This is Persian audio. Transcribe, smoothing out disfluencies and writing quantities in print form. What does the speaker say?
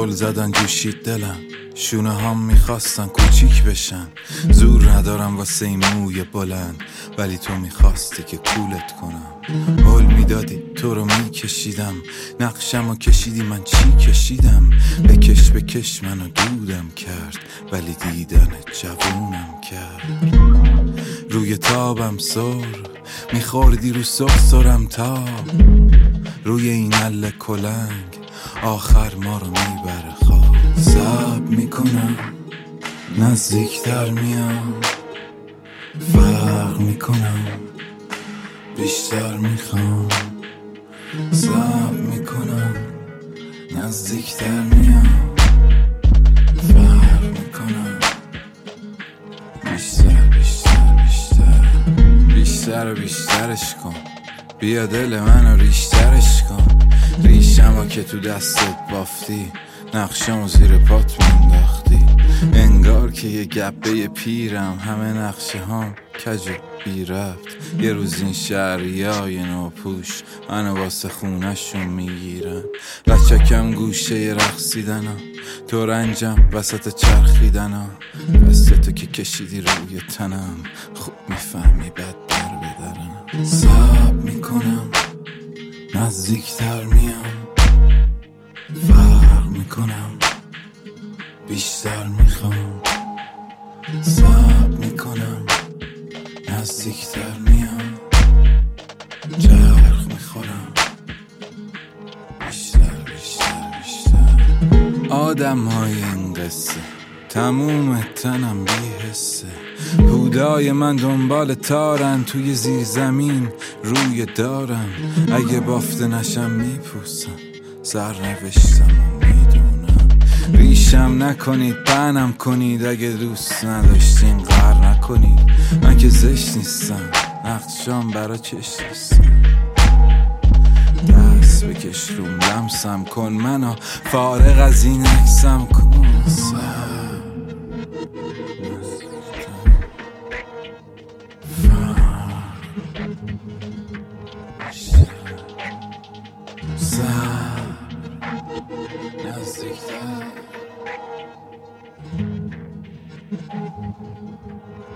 غل زدن جوشید دلم، شونه هم میخواستن کوچیک بشن. زور ندارم واسه این موی بلند، ولی تو میخواستی که کولت کنم. حل میدادی تو رو میکشیدم، نقشم رو کشیدی من چی کشیدم. بکش بکش منو دودم کرد، ولی دیدن جوونم کرد. روی تابم سر میخوردی رو سرم تاب، روی این عله کلنگ آخر ما رو میبره خواب. صبر میکنم نزدیکتر میام، فرق میکنم بیشتر میخوام. صبر میکنم نزدیکتر میام، فرق میکنم بیشتر بیشترش کن. بیا دل منو ریشترش کن. ریشمو که تو دستت بافتی، نقشمو زیر پات مینداختی. انگار که یه گبه پیرم، همه نقشه هم کج و بی رفت. یه روز این شهریای نوپوش منو واسه خونشون میگیرن. لچکم گوشه رقصیدنم، تو رنجم وسط چرخیدنم. دست تو که کشیدی روی تنم، خوب میفهمی بد در بدرنم. صبر میکنم نزدیکتر میام، فرق میکنم بیشتر میخوام. صبر میکنم نزدیکتر میام، چرخ میخورم بیشتر. آدم های این قصه تموم تنم بی حسه. هودای من دنبال تارن، توی زیر زمین روی دارم. اگه بافته نشم میپوسم، سرنوشتم و میدونم. ریشم نکنید بنم کنید، اگه دوست نداشتین قهر نکنید. من که زشت نیستم، نقشام برا چشت نیستم. دست بکش روم لمسم کن، منو فارغ از این عکسم کن. نزدیکتر